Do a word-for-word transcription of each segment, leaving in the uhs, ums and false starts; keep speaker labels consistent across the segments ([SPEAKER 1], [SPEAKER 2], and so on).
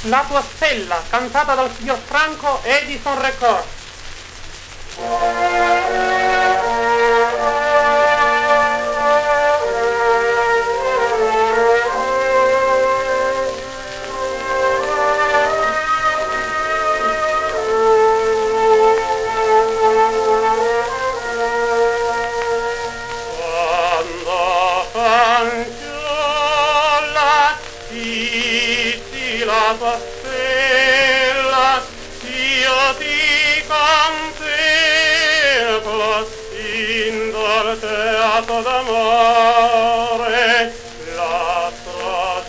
[SPEAKER 1] La tua stella, cantata dal signor Franco Edison Record. La tua stella, io ti contemplo in dal teatro d'amore, l'astro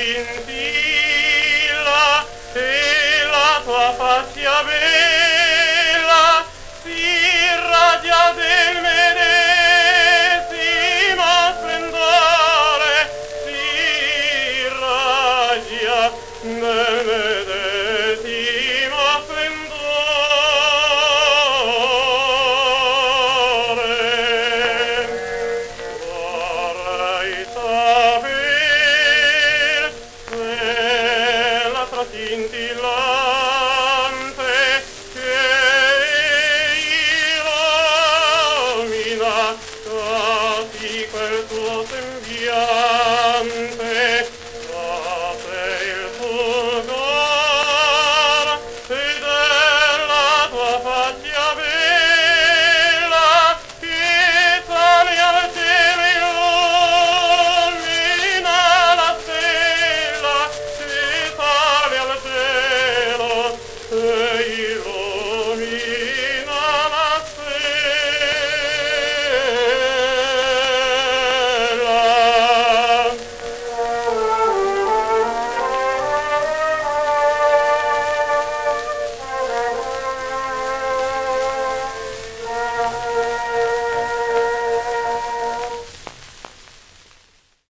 [SPEAKER 1] scintilla e la tua faccia bella si irradia del medesimo splendore, si irradia nel medesimo splendore. Vorrei saper se la tracinti